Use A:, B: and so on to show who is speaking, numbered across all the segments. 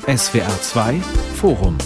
A: SWR 2 Forum.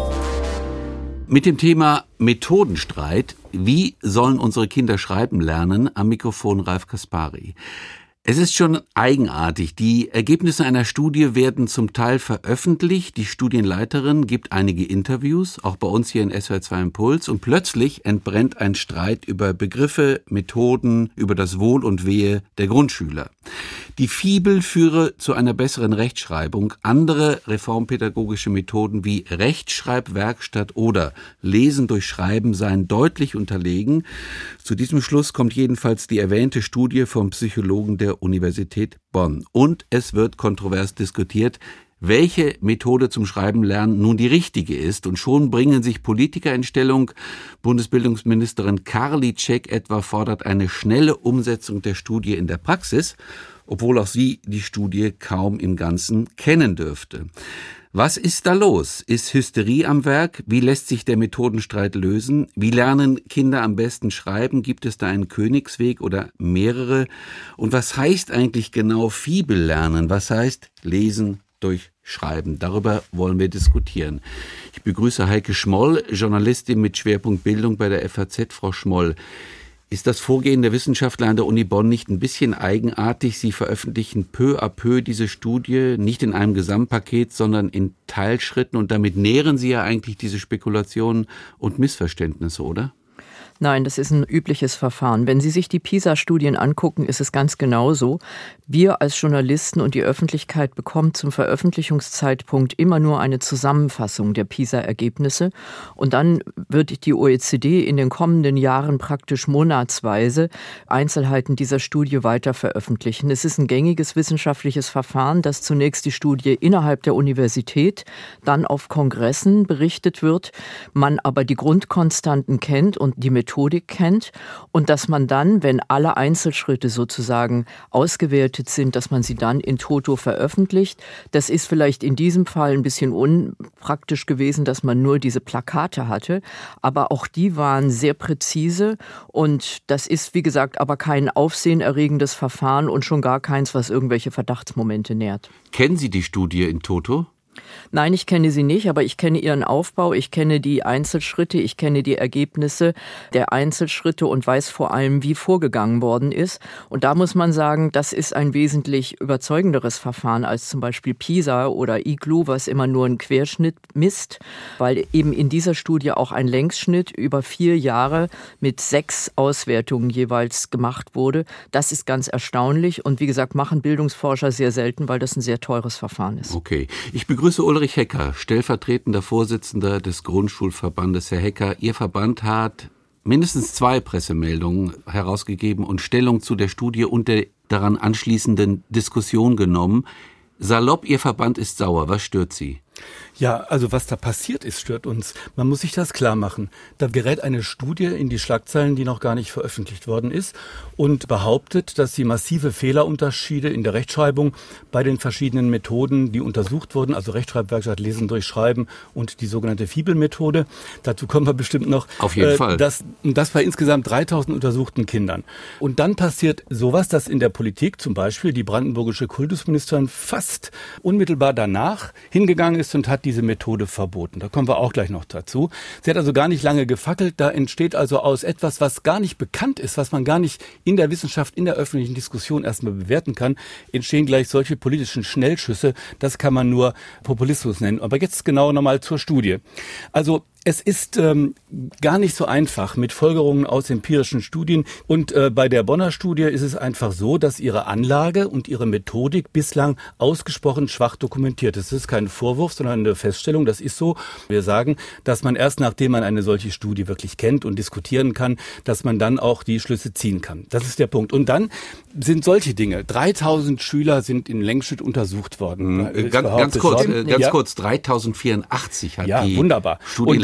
B: Mit dem Thema Methodenstreit, wie sollen unsere Kinder schreiben lernen, am Mikrofon Ralf Kaspari. Es ist schon eigenartig. Die Ergebnisse einer Studie werden zum Teil veröffentlicht. Die Studienleiterin gibt einige Interviews, auch bei uns hier in SWR 2 Impuls. Und plötzlich entbrennt ein Streit über Begriffe, Methoden, über das Wohl und Wehe der Grundschüler. Die Fibel führe zu einer besseren Rechtschreibung. Andere reformpädagogische Methoden wie Rechtschreibwerkstatt oder Lesen durch Schreiben seien deutlich unterlegen. Zu diesem Schluss kommt jedenfalls die erwähnte Studie vom Psychologen der Universität Bonn. Und es wird kontrovers diskutiert, welche Methode zum Schreiben lernen nun die richtige ist. Und schon bringen sich Politiker in Stellung. Bundesbildungsministerin Karliczek etwa fordert eine schnelle Umsetzung der Studie in der Praxis, obwohl auch sie die Studie kaum im Ganzen kennen dürfte. Was ist da los? Ist Hysterie am Werk? Wie lässt sich der Methodenstreit lösen? Wie lernen Kinder am besten schreiben? Gibt es da einen Königsweg oder mehrere? Und was heißt eigentlich genau Fibel lernen? Was heißt Lesen durch Schreiben? Darüber wollen wir diskutieren. Ich begrüße Heike Schmoll, Journalistin mit Schwerpunkt Bildung bei der FAZ. Frau Schmoll, ist das Vorgehen der Wissenschaftler an der Uni Bonn nicht ein bisschen eigenartig? Sie veröffentlichen peu à peu diese Studie, nicht in einem Gesamtpaket, sondern in Teilschritten. Und damit nähren Sie ja eigentlich diese Spekulationen und Missverständnisse, oder?
C: Nein, das ist ein übliches Verfahren. Wenn Sie sich die PISA-Studien angucken, ist es ganz genauso. Wir als Journalisten und die Öffentlichkeit bekommen zum Veröffentlichungszeitpunkt immer nur eine Zusammenfassung der PISA-Ergebnisse. Und dann wird die OECD in den kommenden Jahren praktisch monatsweise Einzelheiten dieser Studie weiter veröffentlichen. Es ist ein gängiges wissenschaftliches Verfahren, dass zunächst die Studie innerhalb der Universität, dann auf Kongressen berichtet wird, man aber die Grundkonstanten kennt und die Methodik kennt und dass man dann, wenn alle Einzelschritte sozusagen ausgewertet sind, dass man sie dann in toto veröffentlicht. Das ist vielleicht in diesem Fall ein bisschen unpraktisch gewesen, dass man nur diese Plakate hatte, aber auch die waren sehr präzise und das ist, wie gesagt, aber kein aufsehenerregendes Verfahren und schon gar keins, was irgendwelche Verdachtsmomente nährt.
B: Kennen Sie die Studie in toto?
C: Nein, ich kenne sie nicht, aber ich kenne ihren Aufbau, ich kenne die Einzelschritte, ich kenne die Ergebnisse der Einzelschritte und weiß vor allem, wie vorgegangen worden ist. Und da muss man sagen, das ist ein wesentlich überzeugenderes Verfahren als zum Beispiel PISA oder IGLU, was immer nur einen Querschnitt misst, weil eben in dieser Studie auch ein Längsschnitt über 4 Jahre mit 6 Auswertungen jeweils gemacht wurde. Das ist ganz erstaunlich und wie gesagt, machen Bildungsforscher sehr selten, weil das ein sehr teures Verfahren ist.
B: Okay, ich begrüße Ulrich Hecker, stellvertretender Vorsitzender des Grundschulverbandes. Herr Hecker, Ihr Verband hat mindestens 2 Pressemeldungen herausgegeben und Stellung zu der Studie und der daran anschließenden Diskussion genommen. Salopp, Ihr Verband ist sauer. Was stört Sie?
D: Ja, also was da passiert ist, stört uns. Man muss sich das klar machen. Da gerät eine Studie in die Schlagzeilen, die noch gar nicht veröffentlicht worden ist und behauptet, dass sie massive Fehlerunterschiede in der Rechtschreibung bei den verschiedenen Methoden, die untersucht wurden, also Rechtschreibwerkstatt, Lesen durch Schreiben und die sogenannte Fibel-Methode. Dazu kommen wir bestimmt noch.
B: Auf jeden Fall.
D: Das bei insgesamt 3000 untersuchten Kindern. Und dann passiert sowas, dass in der Politik zum Beispiel die brandenburgische Kultusministerin fast unmittelbar danach hingegangen ist und hat diese Methode verboten. Da kommen wir auch gleich noch dazu. Sie hat also gar nicht lange gefackelt. Da entsteht also aus etwas, was gar nicht bekannt ist, was man gar nicht in der Wissenschaft, in der öffentlichen Diskussion erstmal bewerten kann, entstehen gleich solche politischen Schnellschüsse. Das kann man nur Populismus nennen. Aber jetzt genau nochmal zur Studie. Also es ist gar nicht so einfach mit Folgerungen aus empirischen Studien. Und bei der Bonner Studie ist es einfach so, dass ihre Anlage und ihre Methodik bislang ausgesprochen schwach dokumentiert ist. Das ist kein Vorwurf, sondern eine Feststellung. Das ist so. Wir sagen, dass man erst nachdem man eine solche Studie wirklich kennt und diskutieren kann, dass man dann auch die Schlüsse ziehen kann. Das ist der Punkt. Und dann sind solche Dinge. 3000 Schüler sind in Längsschnitt untersucht worden.
B: Ganz kurz, 3084 hat die
D: wunderbar.
B: Studienleitung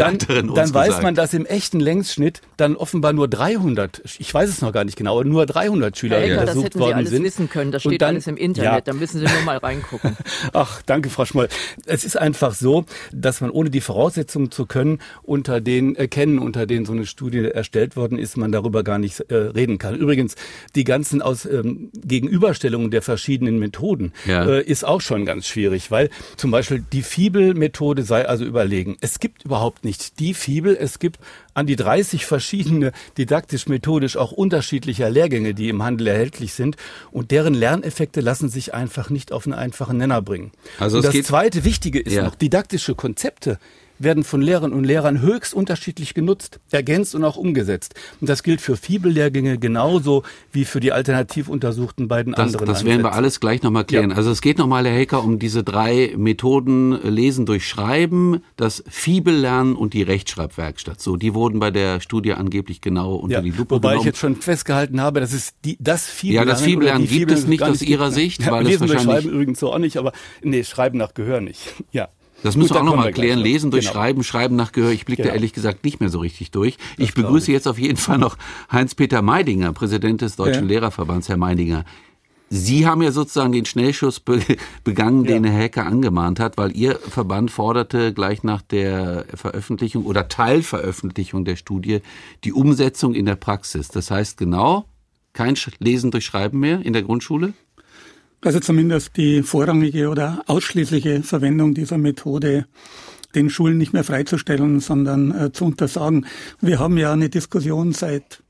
B: Schulleiterin uns
D: dann weiß
B: gesagt.
D: man, dass im echten Längsschnitt dann offenbar nur 300, ich weiß es noch gar nicht genau, aber nur 300 Schüler
C: Herr Hecker, das
D: untersucht
C: hätten Sie
D: worden
C: alles
D: sind.
C: wissen können, das
D: Und
C: steht
D: dann,
C: alles im Internet, da müssen Sie nur mal reingucken.
D: Ach, danke, Frau Schmoll. Es ist einfach so, dass man ohne die Voraussetzungen zu können, unter denen so eine Studie erstellt worden ist, man darüber gar nicht reden kann. Übrigens, die ganzen Gegenüberstellungen der verschiedenen Methoden ist auch schon ganz schwierig, weil zum Beispiel die Fibel-Methode sei also überlegen. Es gibt überhaupt nicht die Fibel, es gibt an die 30 verschiedene didaktisch-methodisch auch unterschiedlicher Lehrgänge, die im Handel erhältlich sind und deren Lerneffekte lassen sich einfach nicht auf einen einfachen Nenner bringen.
B: Also
D: und das zweite Wichtige ist noch, didaktische Konzepte werden von Lehrerinnen und Lehrern höchst unterschiedlich genutzt, ergänzt und auch umgesetzt. Und das gilt für Fibel-Lehrgänge genauso wie für die alternativ untersuchten beiden anderen
B: Das werden wir alles gleich nochmal klären. Ja. Also es geht nochmal, Herr Hecker, um diese 3 Methoden Lesen durch Schreiben, das Fibellernen und die Rechtschreibwerkstatt. So, die wurden bei der Studie angeblich genau unter die Lupe
D: wobei
B: genommen.
D: Ich jetzt schon festgehalten habe, dass es das Fibellernen...
B: Ja, das Fibellernen gibt es nicht aus Ihrer Sicht, weil
D: Lesen
B: es
D: durch
B: wahrscheinlich...
D: Schreiben übrigens so auch nicht, aber Schreiben nach Gehör nicht. Ja.
B: Das müssen wir auch nochmal klären. Lesen durch Schreiben, Schreiben nach Gehör. Ich blicke da ehrlich gesagt nicht mehr so richtig durch. Ich begrüße jetzt auf jeden Fall noch Heinz-Peter Meidinger, Präsident des Deutschen Lehrerverbands. Herr Meidinger, Sie haben ja sozusagen den Schnellschuss begangen, den Herr Hecker angemahnt hat, weil Ihr Verband forderte gleich nach der Veröffentlichung oder Teilveröffentlichung der Studie die Umsetzung in der Praxis. Das heißt genau, kein Lesen durch Schreiben mehr in der Grundschule?
E: Also zumindest die vorrangige oder ausschließliche Verwendung dieser Methode den Schulen nicht mehr freizustellen, sondern zu untersagen. Wir haben ja eine Diskussion seit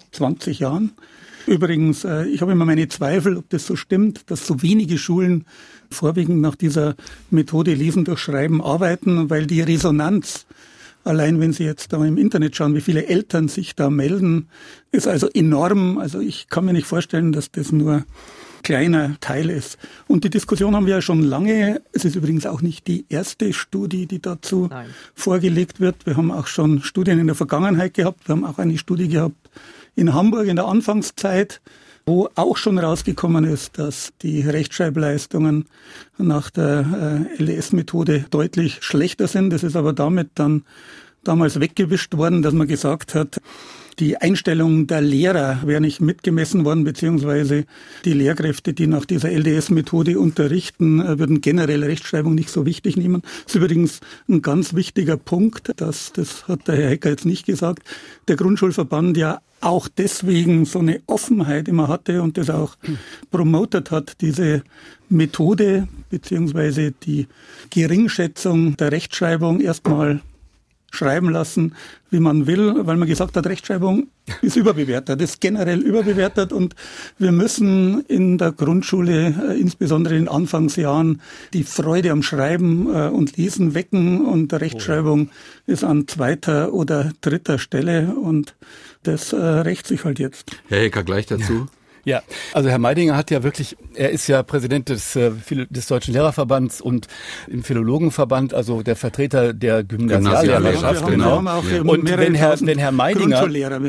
E: 20 Jahren. Übrigens, ich habe immer meine Zweifel, ob das so stimmt, dass so wenige Schulen vorwiegend nach dieser Methode Lesen durch Schreiben arbeiten, weil die Resonanz, allein wenn Sie jetzt da im Internet schauen, wie viele Eltern sich da melden, ist also enorm. Also ich kann mir nicht vorstellen, dass das nur kleiner Teil ist. Und die Diskussion haben wir ja schon lange. Es ist übrigens auch nicht die erste Studie, die dazu vorgelegt wird. Wir haben auch schon Studien in der Vergangenheit gehabt. Wir haben auch eine Studie gehabt in Hamburg in der Anfangszeit, wo auch schon rausgekommen ist, dass die Rechtschreibleistungen nach der LDS-Methode deutlich schlechter sind. Das ist aber damit dann damals weggewischt worden, dass man gesagt hat, die Einstellung der Lehrer wäre nicht mitgemessen worden, beziehungsweise die Lehrkräfte, die nach dieser LDS-Methode unterrichten, würden generell Rechtschreibung nicht so wichtig nehmen. Das ist übrigens ein ganz wichtiger Punkt, das hat der Herr Hecker jetzt nicht gesagt, der Grundschulverband ja auch deswegen so eine Offenheit immer hatte und das auch promotet hat, diese Methode, beziehungsweise die Geringschätzung der Rechtschreibung erstmal schreiben lassen, wie man will, weil man gesagt hat, Rechtschreibung ist überbewertet, ist generell überbewertet und wir müssen in der Grundschule, insbesondere in den Anfangsjahren, die Freude am Schreiben und Lesen wecken und Rechtschreibung ist an 2. oder 3. Stelle und das rächt sich halt jetzt.
B: Herr Hecker, gleich dazu.
D: Ja, also Herr Meidinger hat ja wirklich, er ist ja Präsident des Deutschen Lehrerverbands und im Philologenverband, also der Vertreter der Gymnasiallehrerschaft, genau. Und wenn Herr Meidinger,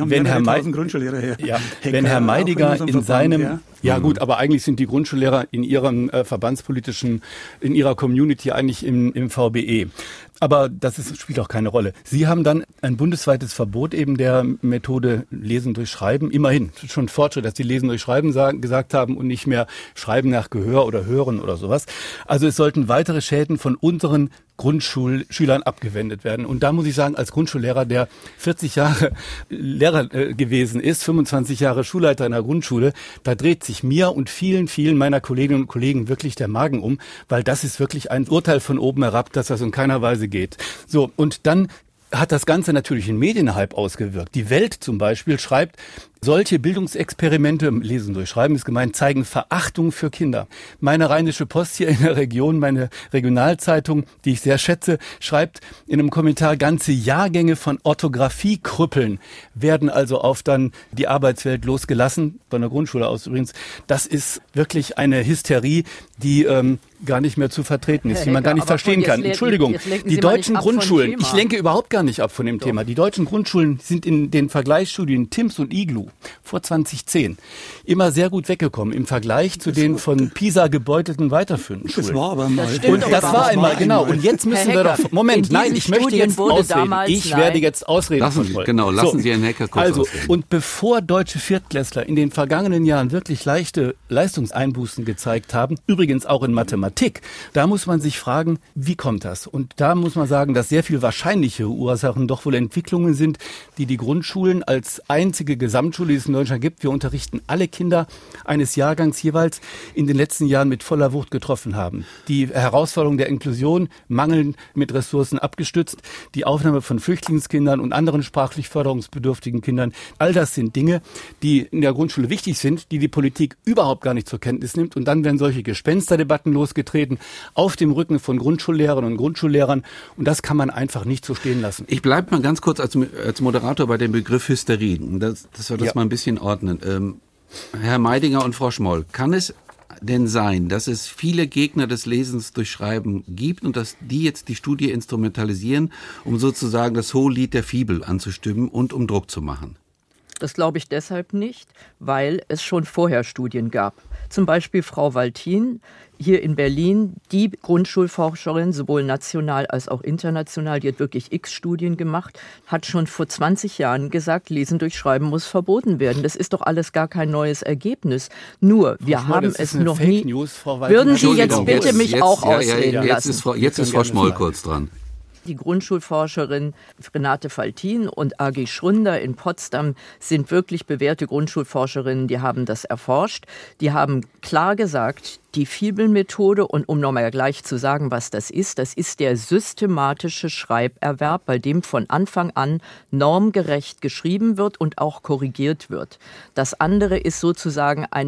D: wenn Herr Meidinger in seinem, ja gut, aber eigentlich sind die Grundschullehrer in ihrem in ihrer Community eigentlich im VBE. Aber spielt auch keine Rolle. Sie haben dann ein bundesweites Verbot eben der Methode Lesen durch Schreiben. Immerhin schon Fortschritt, dass die Lesen durch Schreiben gesagt haben und nicht mehr Schreiben nach Gehör oder Hören oder sowas. Also es sollten weitere Schäden von unseren Grundschulschülern abgewendet werden. Und da muss ich sagen, als Grundschullehrer, der 40 Jahre Lehrer gewesen ist, 25 Jahre Schulleiter in der Grundschule, da dreht sich mir und vielen, vielen meiner Kolleginnen und Kollegen wirklich der Magen um, weil das ist wirklich ein Urteil von oben herab, dass das in keiner Weise geht. So, und dann hat das Ganze natürlich einen Medienhype ausgewirkt. Die Welt zum Beispiel schreibt, solche Bildungsexperimente, Lesen durch Schreiben ist gemeint, zeigen Verachtung für Kinder. Meine Rheinische Post hier in der Region, meine Regionalzeitung, die ich sehr schätze, schreibt in einem Kommentar, ganze Jahrgänge von Orthographiekrüppeln werden also auf dann die Arbeitswelt losgelassen, von der Grundschule aus übrigens. Das ist wirklich eine Hysterie, die gar nicht mehr zu vertreten ist, die man gar nicht verstehen kann. Entschuldigung, die deutschen Grundschulen, ich lenke überhaupt gar nicht ab von dem Thema. Die deutschen Grundschulen sind in den Vergleichsstudien TIMSS und IGLU CDU vor 2010 immer sehr gut weggekommen im Vergleich zu den von PISA gebeutelten weiterführenden Schulen.
E: Das war aber mal.
D: Und das war einmal, genau. Und jetzt müssen wir doch, Moment, nein, ich möchte jetzt ausreden. Ich werde jetzt ausreden.
B: Lassen Sie Herrn Hecker kurz ausreden.
D: Und bevor deutsche Viertklässler in den vergangenen Jahren wirklich leichte Leistungseinbußen gezeigt haben, übrigens auch in Mathematik, da muss man sich fragen, wie kommt das? Und da muss man sagen, dass sehr viel wahrscheinliche Ursachen doch wohl Entwicklungen sind, die die Grundschulen als einzige Gesamtschule, die es in Deutschland gibt, wir unterrichten alle Kinder eines Jahrgangs jeweils, in den letzten Jahren mit voller Wucht getroffen haben. Die Herausforderung der Inklusion, Mangeln mit Ressourcen abgestützt, die Aufnahme von Flüchtlingskindern und anderen sprachlich förderungsbedürftigen Kindern, all das sind Dinge, die in der Grundschule wichtig sind, die die Politik überhaupt gar nicht zur Kenntnis nimmt. Und dann werden solche Gespensterdebatten losgetreten auf dem Rücken von Grundschullehrerinnen und Grundschullehrern. Und das kann man einfach nicht so stehen lassen.
B: Ich bleibe mal ganz kurz als Moderator bei dem Begriff Hysterie, dass wir das mal ein bisschen ordnen. Herr Meidinger und Frau Schmoll, kann es denn sein, dass es viele Gegner des Lesens durch Schreiben gibt und dass die jetzt die Studie instrumentalisieren, um sozusagen das Hohelied der Fibel anzustimmen und um Druck zu machen?
C: Das glaube ich deshalb nicht, weil es schon vorher Studien gab. Zum Beispiel Frau Waltin hier in Berlin, die Grundschulforscherin, sowohl national als auch international, die hat wirklich X-Studien gemacht, hat schon vor 20 Jahren gesagt, Lesen durch Schreiben muss verboten werden. Das ist doch alles gar kein neues Ergebnis. Nur, wir haben es noch nie... Würden Sie jetzt bitte mich auch ausreden lassen?
B: Jetzt ist Frau Schmoll kurz dran.
C: Die Grundschulforscherin Renate Faltin und A.G. Schrunder in Potsdam sind wirklich bewährte Grundschulforscherinnen, die haben das erforscht. Die haben klar gesagt, die Fibel-Methode, und um nochmal gleich zu sagen, was das ist der systematische Schreiberwerb, bei dem von Anfang an normgerecht geschrieben wird und auch korrigiert wird. Das andere ist sozusagen ein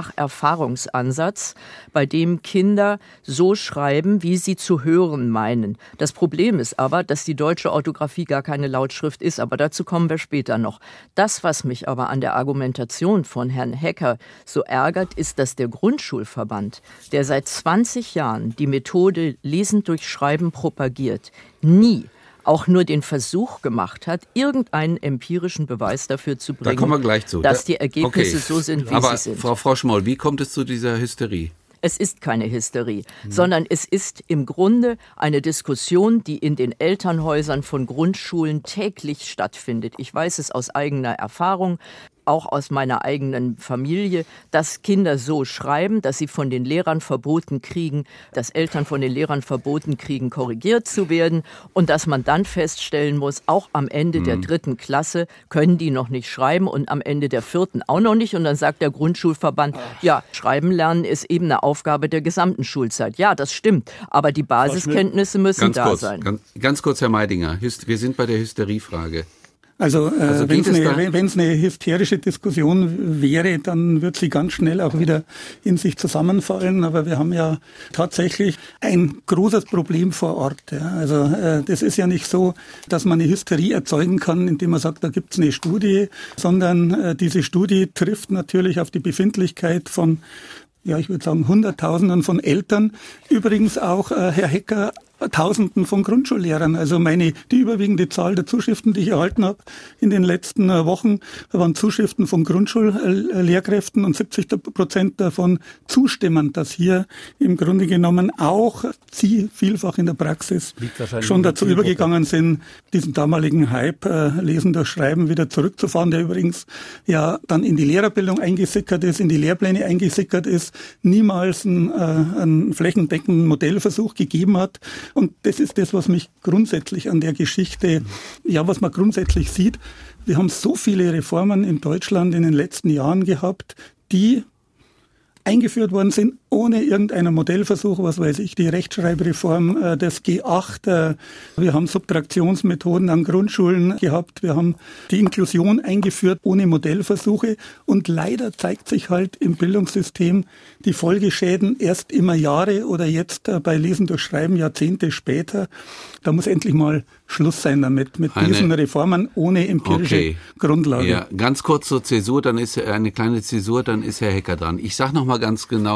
C: Spracherfahrungsansatz, bei dem Kinder so schreiben, wie sie zu hören meinen. Das Problem ist aber, dass die deutsche Orthographie gar keine Lautschrift ist, aber dazu kommen wir später noch. Das, was mich aber an der Argumentation von Herrn Hecker so ärgert, ist, dass der Grundschulverband, der seit 20 Jahren die Methode Lesen durch Schreiben propagiert, nie auch nur den Versuch gemacht hat, irgendeinen empirischen Beweis dafür zu bringen,
B: da kommen wir gleich zu,
C: dass die Ergebnisse so sind, wie sie sind.
B: Aber Frau Schmoll, wie kommt es zu dieser Hysterie?
C: Es ist keine Hysterie, sondern es ist im Grunde eine Diskussion, die in den Elternhäusern von Grundschulen täglich stattfindet. Ich weiß es aus eigener Erfahrung, auch aus meiner eigenen Familie, dass Kinder so schreiben, dass sie von den Lehrern verboten kriegen, dass Eltern von den Lehrern verboten kriegen, korrigiert zu werden und dass man dann feststellen muss, auch am Ende der 3. Klasse können die noch nicht schreiben und am Ende der 4. auch noch nicht. Und dann sagt der Grundschulverband, ja, Schreiben lernen ist eben eine Aufgabe der gesamten Schulzeit. Ja, das stimmt, aber die Basiskenntnisse müssen da sein.
B: Ganz kurz, Herr Meidinger, wir sind bei der Hysteriefrage.
E: Also wenn es eine hysterische Diskussion wäre, dann wird sie ganz schnell auch wieder in sich zusammenfallen. Aber wir haben ja tatsächlich ein großes Problem vor Ort. Ja. Also das ist ja nicht so, dass man eine Hysterie erzeugen kann, indem man sagt, da gibt es eine Studie, sondern diese Studie trifft natürlich auf die Befindlichkeit von, ja, ich würde sagen, Hunderttausenden von Eltern. Übrigens auch, Herr Hecker, Tausenden von Grundschullehrern. Also die überwiegende Zahl der Zuschriften, die ich erhalten habe in den letzten Wochen, waren Zuschriften von Grundschullehrkräften und 70% davon zustimmen, dass hier im Grunde genommen auch sie vielfach in der Praxis schon dazu übergegangen sind, diesen damaligen Hype Lesen durch Schreiben wieder zurückzufahren, der übrigens ja dann in die Lehrerbildung eingesickert ist, in die Lehrpläne eingesickert ist, niemals einen flächendeckenden Modellversuch gegeben hat. Und das ist das, was mich grundsätzlich an der Geschichte, ja, was man grundsätzlich sieht. Wir haben so viele Reformen in Deutschland in den letzten Jahren gehabt, die eingeführt worden sind, ohne irgendeinen Modellversuch, was weiß ich, die Rechtschreibreform des G8. Wir haben Subtraktionsmethoden an Grundschulen gehabt. Wir haben die Inklusion eingeführt ohne Modellversuche. Und leider zeigt sich halt im Bildungssystem die Folgeschäden erst immer Jahre oder jetzt bei Lesen durch Schreiben Jahrzehnte später. Da muss endlich mal Schluss sein damit, mit diesen Reformen ohne empirische Grundlage.
B: Ja, ganz kurz zur Zäsur, dann ist eine kleine Zäsur, dann ist Herr Hecker dran. Ich sage noch mal ganz genau,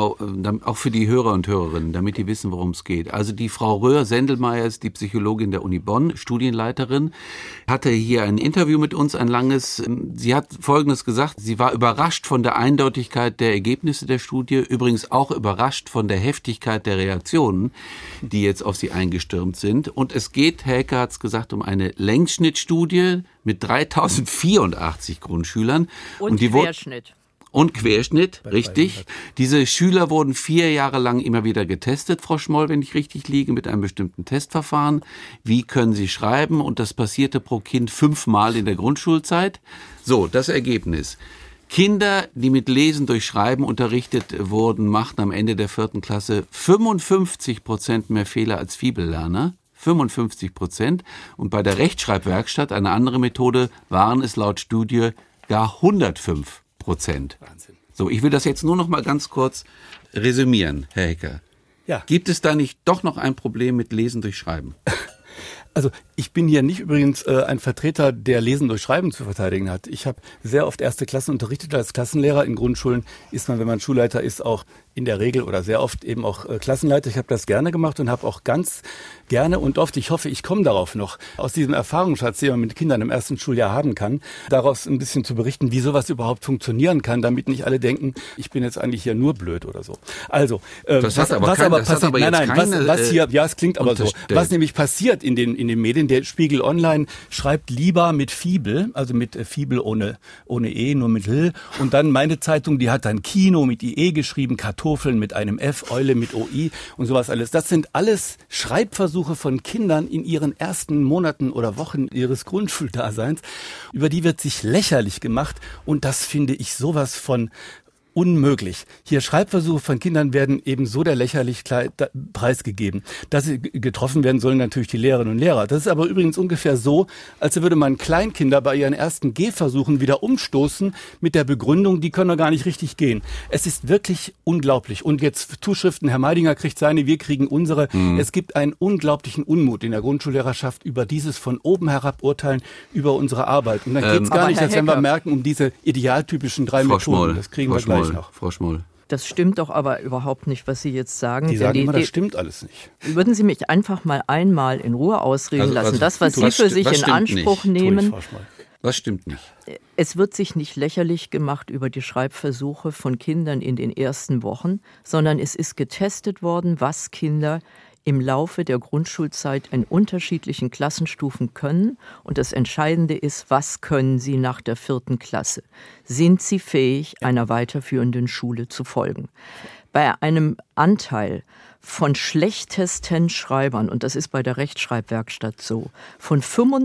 B: auch für die Hörer und Hörerinnen, damit die wissen, worum es geht. Also die Frau Röhr-Sendelmeier ist die Psychologin der Uni Bonn, Studienleiterin, hatte hier ein Interview mit uns, ein langes. Sie hat Folgendes gesagt: Sie war überrascht von der Eindeutigkeit der Ergebnisse der Studie, übrigens auch überrascht von der Heftigkeit der Reaktionen, die jetzt auf sie eingestürmt sind. Und es geht, Helke hat es gesagt, um eine Längsschnittstudie mit 3084 Grundschülern.
C: Und die Querschnitt.
B: Und Querschnitt, richtig. Diese Schüler wurden 4 Jahre lang immer wieder getestet, Frau Schmoll, wenn ich richtig liege, mit einem bestimmten Testverfahren. Wie können sie schreiben? Und das passierte pro Kind 5-mal in der Grundschulzeit. So, das Ergebnis. Kinder, die mit Lesen durch Schreiben unterrichtet wurden, machten am Ende der 4. Klasse 55% mehr Fehler als Fibellerner. 55%. Und bei der Rechtschreibwerkstatt, eine andere Methode, waren es laut Studie gar 105%. Wahnsinn. So, ich will das jetzt nur noch mal ganz kurz resümieren, Herr Hecker.
D: Ja.
B: Gibt es da nicht doch noch ein Problem mit Lesen durch Schreiben?
D: Also ich bin hier nicht übrigens ein Vertreter, der Lesen durch Schreiben zu verteidigen hat. Ich habe sehr oft 1. Klassen unterrichtet als Klassenlehrer. In Grundschulen ist man, wenn man Schulleiter ist, auch in der Regel oder sehr oft eben auch Klassenleiter. Ich habe das gerne gemacht und habe auch ganz gerne und oft, ich hoffe, ich komme darauf noch, aus diesem Erfahrungsschatz, den man mit Kindern im 1. Schuljahr haben kann, daraus ein bisschen zu berichten, wie sowas überhaupt funktionieren kann, damit nicht alle denken, ich bin jetzt eigentlich hier nur blöd oder so. Also, was nämlich passiert in den Medien, der Spiegel Online schreibt lieber mit Fibel, also mit Fibel ohne E, nur mit L, und dann meine Zeitung, die hat dann Kino mit IE geschrieben, Kartoffeln mit einem F, Eule mit OI und sowas alles. Das sind alles Schreibversuche von Kindern in ihren ersten Monaten oder Wochen ihres Grundschuldaseins. Über die wird sich lächerlich gemacht und das finde ich sowas von unmöglich. Hier Schreibversuche von Kindern werden eben so der Lächerlichkeit preisgegeben. Dass sie getroffen werden sollen natürlich die Lehrerinnen und Lehrer. Das ist aber übrigens ungefähr so, als würde man Kleinkinder bei ihren ersten Gehversuchen wieder umstoßen mit der Begründung, die können doch gar nicht richtig gehen. Es ist wirklich unglaublich. Und jetzt Zuschriften, Herr Meidinger kriegt seine, wir kriegen unsere. Es gibt einen unglaublichen Unmut in der Grundschullehrerschaft über dieses von oben herab Urteilen über unsere Arbeit. Und dann geht es gar nicht, als wenn wir merken, um diese idealtypischen 3 Methoden. Das kriegen wir gleich.
B: Frau Schmoll.
C: Das stimmt doch aber überhaupt nicht, was Sie jetzt sagen.
D: Die sagen immer, das stimmt alles nicht.
C: Würden Sie mich einfach mal einmal in Ruhe ausreden lassen? Das, was Sie für sich in Anspruch nehmen.
B: Was stimmt nicht?
C: Es wird sich nicht lächerlich gemacht über die Schreibversuche von Kindern in den ersten Wochen, sondern es ist getestet worden, was Kinder im Laufe der Grundschulzeit in unterschiedlichen Klassenstufen können. Und das Entscheidende ist, was können sie nach der 4. Klasse? Sind sie fähig, einer weiterführenden Schule zu folgen? Bei einem Anteil von schlechtesten Schreibern, und das ist bei der Rechtschreibwerkstatt so, von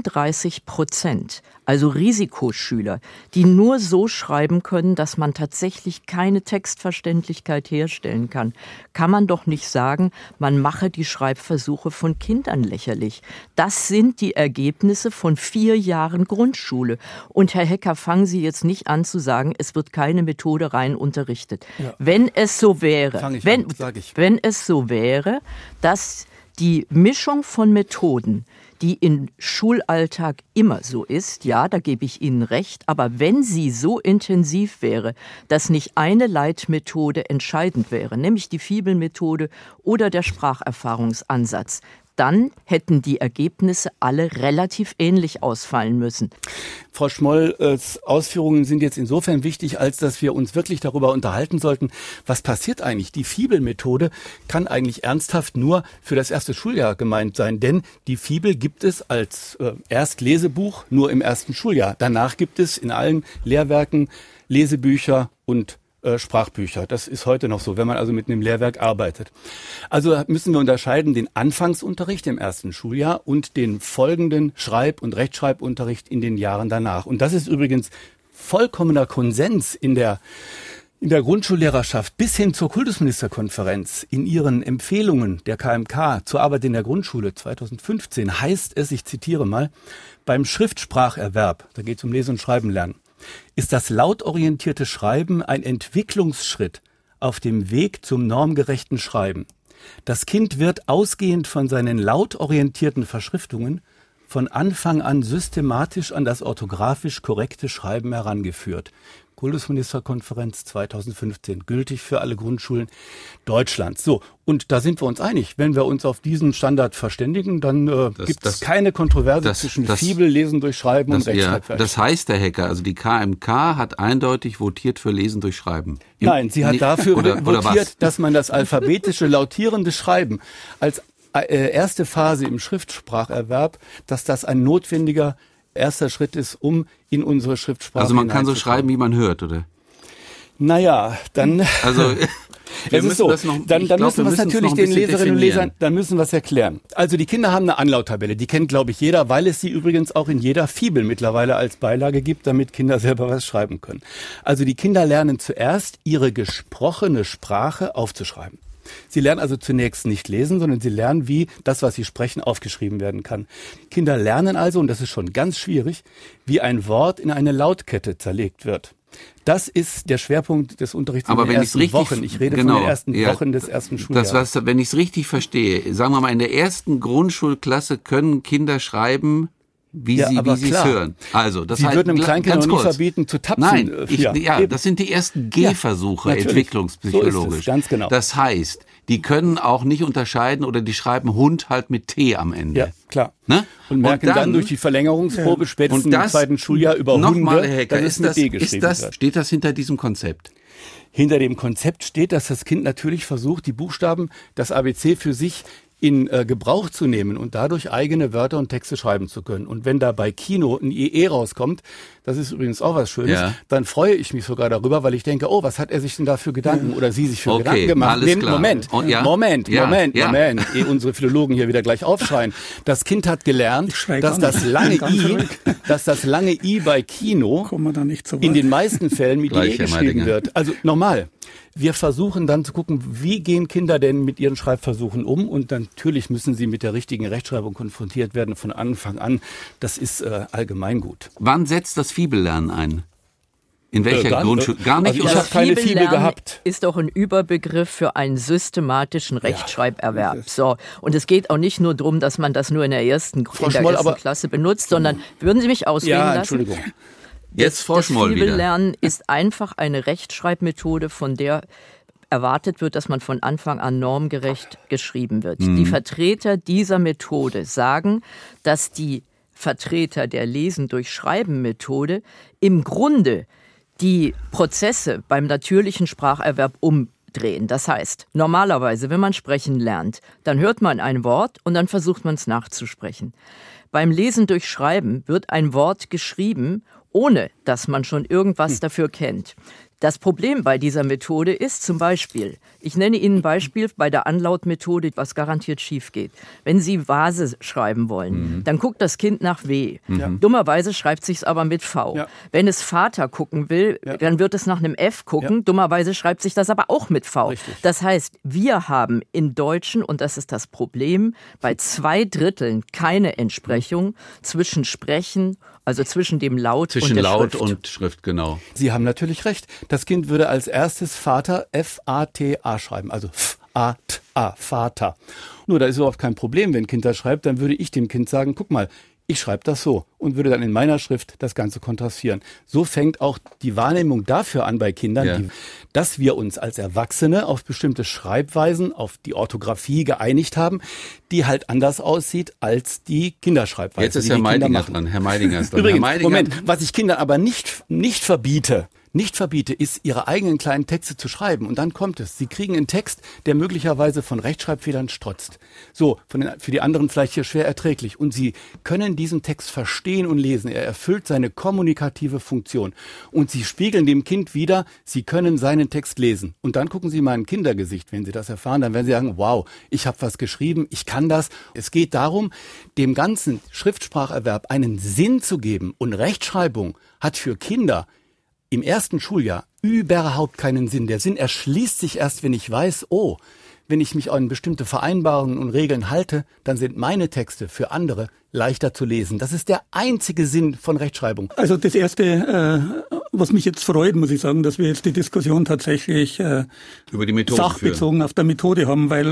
C: 35%, also Risikoschüler, die nur so schreiben können, dass man tatsächlich keine Textverständlichkeit herstellen kann, kann man doch nicht sagen, man mache die Schreibversuche von Kindern lächerlich. Das sind die Ergebnisse von 4 Jahren Grundschule. Und Herr Hecker, fangen Sie jetzt nicht an zu sagen, es wird keine Methode rein unterrichtet. Ja. Wenn es so wäre, wenn es so wäre, dass die Mischung von Methoden, die im Schulalltag immer so ist, ja, da gebe ich Ihnen recht, aber wenn sie so intensiv wäre, dass nicht eine Leitmethode entscheidend wäre, nämlich die Fibel-Methode oder der Spracherfahrungsansatz, dann hätten die Ergebnisse alle relativ ähnlich ausfallen müssen.
D: Frau Schmolls Ausführungen sind jetzt insofern wichtig, als dass wir uns wirklich darüber unterhalten sollten, was passiert eigentlich. Die Fibel-Methode kann eigentlich ernsthaft nur für das 1. Schuljahr gemeint sein, denn die Fibel gibt es als Erstlesebuch nur im 1. Schuljahr. Danach gibt es in allen Lehrwerken Lesebücher und Sprachbücher. Das ist heute noch so, wenn man also mit einem Lehrwerk arbeitet. Also müssen wir unterscheiden den Anfangsunterricht im 1. Schuljahr und den folgenden Schreib- und Rechtschreibunterricht in den Jahren danach. Und das ist übrigens vollkommener Konsens in der Grundschullehrerschaft bis hin zur Kultusministerkonferenz. In ihren Empfehlungen der KMK zur Arbeit in der Grundschule 2015 heißt es, ich zitiere mal, beim Schriftspracherwerb, da geht es um Lesen und Schreiben lernen, ist das lautorientierte Schreiben ein Entwicklungsschritt auf dem Weg zum normgerechten Schreiben. Das Kind wird ausgehend von seinen lautorientierten Verschriftungen von Anfang an systematisch an das orthografisch korrekte Schreiben herangeführt. Kultusministerkonferenz 2015, gültig für alle Grundschulen Deutschlands. So, und da sind wir uns einig. Wenn wir uns auf diesen Standard verständigen, dann gibt es keine Kontroverse zwischen Fibel, Lesen durch Schreiben und Rechtschreibfertigkeit.
B: Das heißt, Herr Hecker, also die KMK hat eindeutig votiert für Lesen durch Schreiben.
D: Nein, sie hat dafür votiert, dass man das alphabetische, lautierende Schreiben als erste Phase im Schriftspracherwerb, dass das ein notwendiger erster Schritt ist, um in unsere Schriftsprache
B: Also man kann so schreiben, wie man hört, oder?
D: Naja, dann...
B: Also...
D: Es ist so, dann müssen wir es natürlich den Leserinnen und Lesern, dann müssen wir es erklären. Also die Kinder haben eine Anlauttabelle, die kennt, glaube ich, jeder, weil es sie übrigens auch in jeder Fibel mittlerweile als Beilage gibt, damit Kinder selber was schreiben können. Also die Kinder lernen zuerst, ihre gesprochene Sprache aufzuschreiben. Sie lernen also zunächst nicht lesen, sondern sie lernen, wie das, was sie sprechen, aufgeschrieben werden kann. Kinder lernen also, und das ist schon ganz schwierig, wie ein Wort in eine Lautkette zerlegt wird. Das ist der Schwerpunkt des Unterrichts in den ersten Wochen. Ich rede von den ersten Wochen des ersten Schuljahres.
B: Wenn ich es richtig verstehe, sagen wir mal, in der ersten Grundschulklasse können Kinder schreiben, wie sie es hören. Also, das
D: Sie würden einem Kleinkind noch nie verbieten, zu tapsen.
B: Nein, das sind die ersten Gehversuche, entwicklungspsychologisch.
D: So ist es, ganz genau.
B: Das heißt, die können auch nicht unterscheiden oder die schreiben Hund halt mit T am Ende.
D: Ja, klar.
B: Ne?
D: Und merken dann durch die Verlängerungsprobe spätestens im zweiten Schuljahr über Hunde,
B: Herr Hecker,
D: dass es mit D geschrieben wird.
B: Steht das hinter diesem Konzept?
D: Hinter dem Konzept steht, dass das Kind natürlich versucht, die Buchstaben, das ABC für sich in Gebrauch zu nehmen und dadurch eigene Wörter und Texte schreiben zu können. Und wenn da bei Kino ein IE rauskommt, das ist übrigens auch was Schönes, dann freue ich mich sogar darüber, weil ich denke, oh, was hat er sich denn da für Gedanken oder sie sich für Gedanken gemacht? Moment, ehe unsere Philologen hier wieder gleich aufschreien. Das Kind hat gelernt, dass das lange I bei Kino in den meisten Fällen mit IE geschrieben wird. Also normal. Wir versuchen dann zu gucken, wie gehen Kinder denn mit ihren Schreibversuchen um, und natürlich müssen sie mit der richtigen Rechtschreibung konfrontiert werden von Anfang an. Das ist allgemeingut.
B: Wann setzt das Fibellernen ein? In welcher Grundschule? Gar nicht.
D: Also ich habe keine Fibel gehabt.
C: Ist doch ein Überbegriff für einen systematischen Rechtschreiberwerb. Ja, so. Und es geht auch nicht nur darum, dass man das nur in der ersten Klasse benutzt, sondern, würden Sie mich ausreden lassen?
D: Entschuldigung.
B: Jetzt Frau Schmoll wieder.
C: Das Fibellernen ist einfach eine Rechtschreibmethode, von der erwartet wird, dass man von Anfang an normgerecht geschrieben wird. Die Vertreter dieser Methode sagen, dass die Vertreter der Lesen durch Schreiben Methode im Grunde die Prozesse beim natürlichen Spracherwerb umdrehen. Das heißt, normalerweise, wenn man sprechen lernt, dann hört man ein Wort und dann versucht man es nachzusprechen. Beim Lesen durch Schreiben wird ein Wort geschrieben, ohne dass man schon irgendwas dafür kennt. Das Problem bei dieser Methode ist zum Beispiel, ich nenne Ihnen ein Beispiel bei der Anlautmethode, was garantiert schief geht. Wenn Sie Vase schreiben wollen, dann guckt das Kind nach W. Ja. Dummerweise schreibt sich's aber mit V. Ja. Wenn es Vater gucken will, dann wird es nach einem F gucken. Ja. Dummerweise schreibt sich das aber auch mit V. Richtig. Das heißt, wir haben im Deutschen, und das ist das Problem, bei 2/3 keine Entsprechung zwischen Sprechen, also zwischen dem Laut und der
B: Laut
C: Schrift.
B: Und Schrift, genau.
D: Sie haben natürlich recht. Das Kind würde als erstes Vater F-A-T-A schreiben, also F-A-T-A, Vater. Nur, da ist überhaupt kein Problem, wenn ein Kind das schreibt, dann würde ich dem Kind sagen, guck mal, ich schreibe das so, und würde dann in meiner Schrift das Ganze kontrastieren. So fängt auch die Wahrnehmung dafür an bei Kindern, dass wir uns als Erwachsene auf bestimmte Schreibweisen, auf die Orthographie geeinigt haben, die halt anders aussieht als die Kinderschreibweise.
B: Jetzt ist Herr Meidinger dran. Herr Meidinger ist dran.
D: Übrigens,
B: Herr Meidinger,
D: Moment, was ich Kindern aber nicht verbiete, ist, ihre eigenen kleinen Texte zu schreiben. Und dann kommt es. Sie kriegen einen Text, der möglicherweise von Rechtschreibfehlern strotzt. So, für die anderen vielleicht hier schwer erträglich. Und sie können diesen Text verstehen und lesen. Er erfüllt seine kommunikative Funktion. Und sie spiegeln dem Kind wieder, sie können seinen Text lesen. Und dann gucken Sie mal in Kindergesicht, wenn Sie das erfahren. Dann werden Sie sagen, wow, ich habe was geschrieben, ich kann das. Es geht darum, dem ganzen Schriftspracherwerb einen Sinn zu geben. Und Rechtschreibung hat für Kinder im ersten Schuljahr überhaupt keinen Sinn. Der Sinn erschließt sich erst, wenn ich weiß, wenn ich mich an bestimmte Vereinbarungen und Regeln halte, dann sind meine Texte für andere leichter zu lesen. Das ist der einzige Sinn von Rechtschreibung.
E: Also das Erste, was mich jetzt freut, muss ich sagen, dass wir jetzt die Diskussion tatsächlich
B: über die Methode
E: sachbezogen auf der Methode haben, weil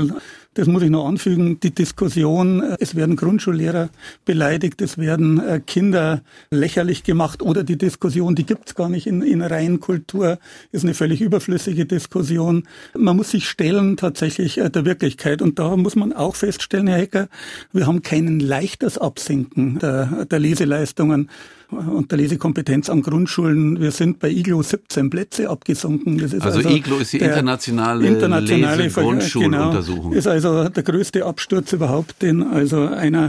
E: das muss ich noch anfügen, die Diskussion, es werden Grundschullehrer beleidigt, es werden Kinder lächerlich gemacht oder die Diskussion, die gibt's gar nicht in Reihenkultur, ist eine völlig überflüssige Diskussion. Man muss sich stellen tatsächlich der Wirklichkeit und da muss man auch feststellen, Herr Hecker, wir haben kein leichtes Absinken der Leseleistungen und der Lesekompetenz an Grundschulen. Wir sind bei IGLO 17 Plätze abgesunken. Das ist also
B: IGLO ist die internationale Lese-Grundschuluntersuchung.
E: Genau, ist also der größte Absturz überhaupt, den also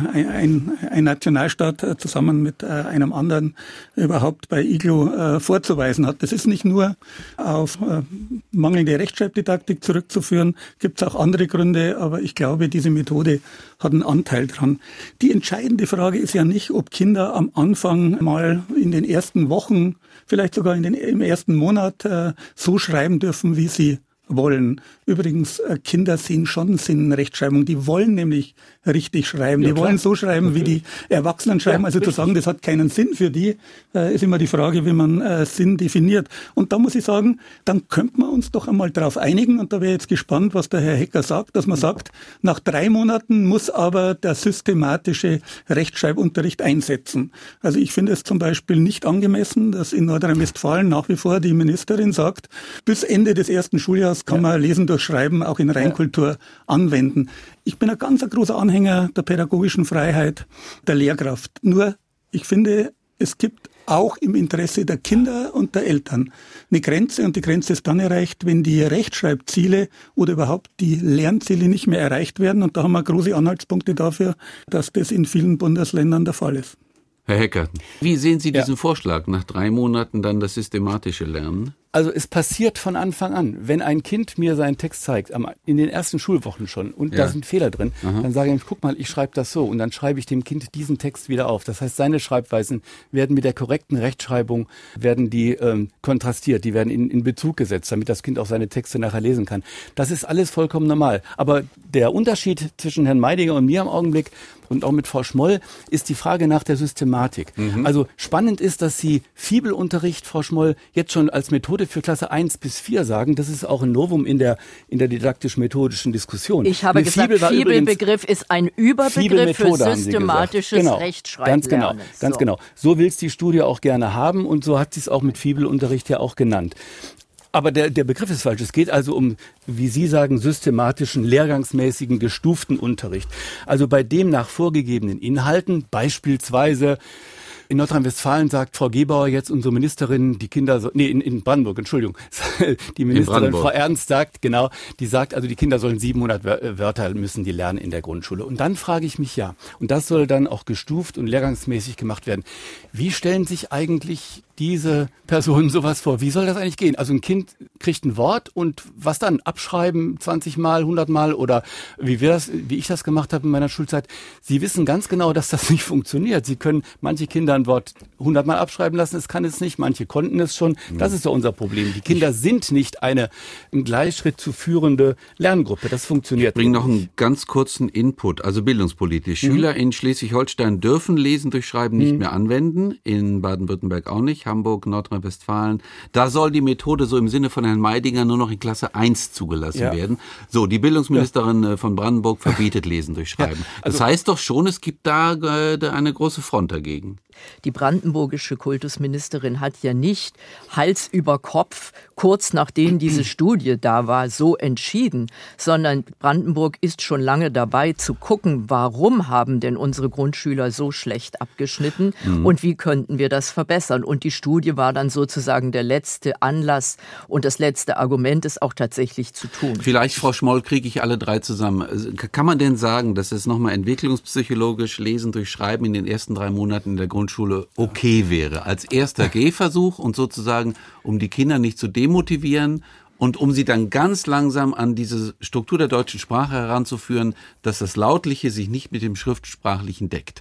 E: ein Nationalstaat zusammen mit einem anderen überhaupt bei IGLO vorzuweisen hat. Das ist nicht nur auf mangelnde Rechtschreibdidaktik zurückzuführen, gibt es auch andere Gründe, aber ich glaube, diese Methode hat einen Anteil dran. Die entscheidende Frage ist ja nicht, ob Kinder am Anfang mal in den ersten Wochen, vielleicht sogar im ersten Monat so schreiben dürfen, wie sie wollen. Übrigens, Kinder sehen schon Sinn in Rechtschreibung. Die wollen nämlich richtig schreiben. Ja, die wollen so schreiben, wie die Erwachsenen schreiben. Ja, also richtig. Zu sagen, das hat keinen Sinn für die, ist immer die Frage, wie man Sinn definiert. Und da muss ich sagen, dann könnte man uns doch einmal darauf einigen. Und da wäre jetzt gespannt, was der Herr Hecker sagt, dass man sagt, nach 3 Monaten muss aber der systematische Rechtschreibunterricht einsetzen. Also ich finde es zum Beispiel nicht angemessen, dass in Nordrhein-Westfalen nach wie vor die Ministerin sagt, bis Ende des ersten Schuljahres kann man Lesen durch Schreiben auch in Reinkultur anwenden. Ich bin ein ganz großer Anhänger der pädagogischen Freiheit der Lehrkraft. Nur, ich finde, es gibt auch im Interesse der Kinder und der Eltern eine Grenze und die Grenze ist dann erreicht, wenn die Rechtschreibziele oder überhaupt die Lernziele nicht mehr erreicht werden und da haben wir große Anhaltspunkte dafür, dass das in vielen Bundesländern der Fall ist.
B: Herr Hecker, wie sehen Sie diesen Vorschlag, nach 3 Monaten dann das systematische Lernen?
D: Also es passiert von Anfang an. Wenn ein Kind mir seinen Text zeigt, in den ersten Schulwochen schon, und da sind Fehler drin, dann sage ich ihm, guck mal, ich schreibe das so. Und dann schreibe ich dem Kind diesen Text wieder auf. Das heißt, seine Schreibweisen werden mit der korrekten Rechtschreibung, werden die kontrastiert, die werden in Bezug gesetzt, damit das Kind auch seine Texte nachher lesen kann. Das ist alles vollkommen normal. Aber der Unterschied zwischen Herrn Meidinger und mir im Augenblick und auch mit Frau Schmoll ist die Frage nach der Systematik. Also spannend ist, dass Sie Fibelunterricht, Frau Schmoll, jetzt schon als Methode für Klasse 1 bis 4 sagen. Das ist auch ein Novum in der didaktisch-methodischen Diskussion.
C: Ich habe gesagt, Fibelbegriff ist ein Überbegriff für systematisches Rechtschreiblernen.
D: Ganz genau. So will es die Studie auch gerne haben und so hat sie es auch mit Fibelunterricht ja auch genannt. Aber der Begriff ist falsch. Es geht also um, wie Sie sagen, systematischen, lehrgangsmäßigen, gestuften Unterricht. Also bei dem nach vorgegebenen Inhalten, beispielsweise in Nordrhein-Westfalen sagt Frau Gebauer jetzt, unsere Ministerin, die Kinder, in Brandenburg, Entschuldigung, die Ministerin Frau Ernst sagt, genau, die sagt, also die Kinder sollen 700 Wörter müssen die lernen in der Grundschule. Und dann frage ich mich und das soll dann auch gestuft und lehrgangsmäßig gemacht werden. Wie stellen sich eigentlich diese Personen sowas vor? Wie soll das eigentlich gehen? Also ein Kind kriegt ein Wort und was dann? Abschreiben 20 Mal, 100 Mal oder wie ich das gemacht habe in meiner Schulzeit. Sie wissen ganz genau, dass das nicht funktioniert. Sie können manche Kinder ein Wort 100 Mal abschreiben lassen, es kann es nicht. Manche konnten es schon. Das ist doch unser Problem. Die Kinder sind nicht eine im Gleichschritt zu führende Lerngruppe. Das funktioniert.
B: Ich bringe noch einen ganz kurzen Input, also bildungspolitisch. Schüler in Schleswig-Holstein dürfen Lesen durch Schreiben nicht mehr anwenden, in Baden-Württemberg auch nicht. Hamburg, Nordrhein-Westfalen. Da soll die Methode so im Sinne von Herrn Meidinger nur noch in Klasse 1 zugelassen werden. So, die Bildungsministerin von Brandenburg verbietet Lesen durch Schreiben. Das heißt doch schon, es gibt da eine große Front dagegen.
C: Die brandenburgische Kultusministerin hat ja nicht Hals über Kopf, kurz nachdem diese Studie da war, so entschieden, sondern Brandenburg ist schon lange dabei zu gucken, warum haben denn unsere Grundschüler so schlecht abgeschnitten und wie könnten wir das verbessern. Und die Studie war dann sozusagen der letzte Anlass und das letzte Argument, es auch tatsächlich zu tun.
B: Vielleicht, Frau Schmoll, kriege ich alle 3 zusammen. Kann man denn sagen, dass es nochmal entwicklungspsychologisch Lesen durch Schreiben in den ersten 3 Monaten in der Grundschule okay wäre, als erster Gehversuch und sozusagen, um die Kinder nicht zu demotivieren und um sie dann ganz langsam an diese Struktur der deutschen Sprache heranzuführen, dass das Lautliche sich nicht mit dem Schriftsprachlichen deckt?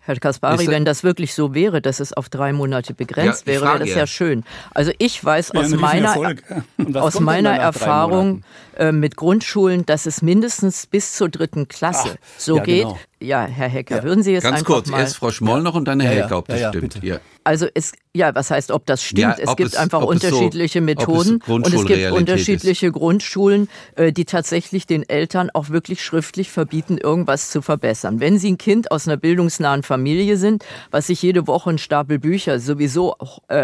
C: Herr Kaspari, wenn das wirklich so wäre, dass es auf 3 Monate begrenzt wäre, wäre das ja schön. Also ich weiß aus meiner Erfahrung mit Grundschulen, dass es mindestens bis zur 3. Klasse geht. Genau. Ja, Herr Hecker, würden Sie jetzt
B: ganz
C: einfach
B: kurz,
C: mal...
B: erst Frau Schmoll noch und dann Herr Hecker, ob das stimmt. Ja.
C: Also was heißt, ob das stimmt? Es gibt einfach unterschiedliche Methoden und es gibt unterschiedliche Grundschulen, die tatsächlich den Eltern auch wirklich schriftlich verbieten, irgendwas zu verbessern. Wenn Sie ein Kind aus einer bildungsnahen Familie sind, was sich jede Woche einen Stapel Bücher sowieso